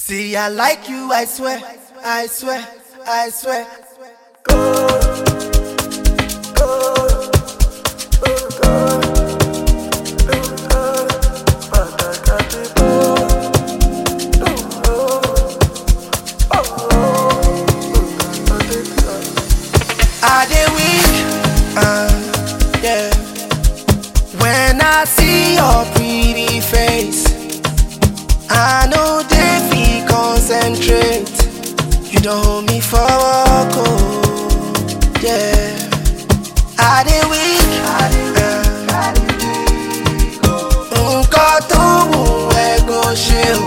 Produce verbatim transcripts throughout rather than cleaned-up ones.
See, I like you, I swear, I swear, I swear. I dey weak, uh, yeah. When I see your pretty face, I know they feel concentrate. You don't hold me for walk, oh, yeah. I dey weak, uh, nko to wu e go shield.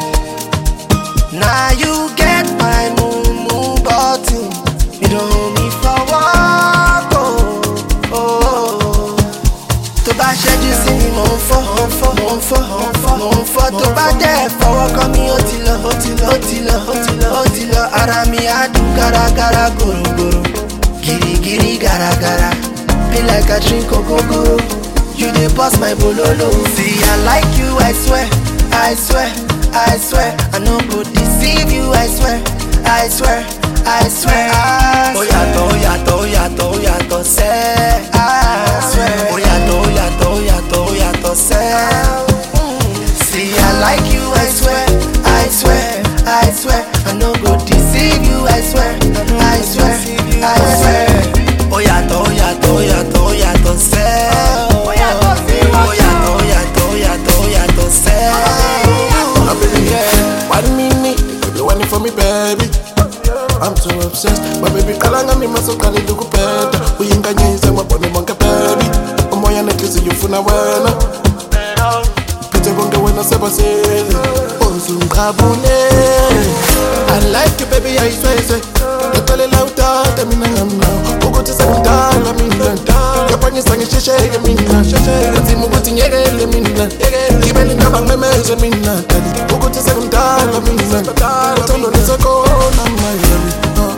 Now you get my mumu button. You don't hold me for walk, oh, oh. To bá ṣẹ́jú sí mi mò ń fọ́, mò ń fọ́, mò ń fọ́, mò ń fọ́. Tó bá dẹ̀ fọwọ́ kàn mí ó ti lọ, ó ti lọ, ó ti lọ, ó ti lọ, ó ti lọ. Ara mi á dùn gáragára gòrògòrò, gìrìgìrì gàràgàrà. Be like I drink ogogoro, you dey burst my bololo. See, I like you, I swear, I swear, I swear. I no go deceive you, I swear, I swear, I swear. Ó yàtọ̀, ó yàtọ̀, ó yàtọ̀, ó yàtọ̀ sẹ́. I swear. Ó yàtọ̀, ó yàtọ̀, ó yàtọ̀, ó yàtọ̀ sẹ́. See, I like you, I swear, I swear, I swear. I no go deceive you, I swear, I swear, I swear. Ó yàtọ̀, ó yàtọ̀, ó yàtọ̀, ó yàtọ̀ sẹ́. Ó yàtọ̀, ó yàtọ̀, ó yàtọ̀, ó yàtọ̀ sẹ́. I believe, yeah. One minute, you be wanting for me, baby. I'm too obsessed, my baby. Kalanga mi masokali duku peta. Uyinganya isema boni monke baby. Omoya nekisi yufuna wena. Pite bonge wena seba sele. Onzungabune. I like you, baby. I swear, say. Nakale lauta, temina ngamna. Uguti sakutala mina. Kapanye sangi sheshe mina. Ati muguti nyegele mina. Kibeli ngabang memeze mina. Uguti sakutala mina. Tondo nisako na my.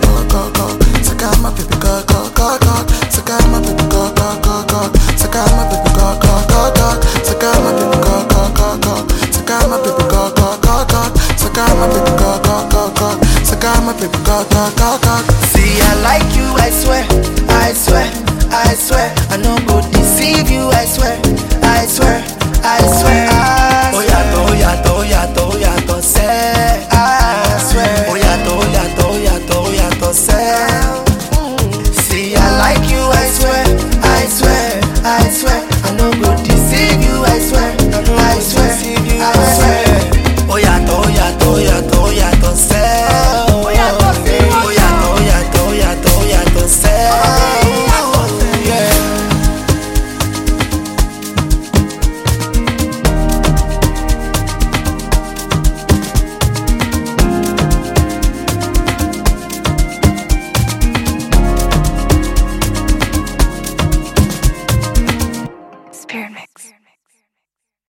My baby go go go go, saka my baby go go go go, saka my baby go go go go, saka my baby go go go go, saka my baby go go go go, saka my baby go go go go, saka my baby go go go go. See, I like you, I swear, I swear, I swear. I no go deceive you, I swear, I swear, I swear. Ó yàtọ̀, ó yàtọ̀, ó yàtọ̀, ó yàtọ̀ sẹ́.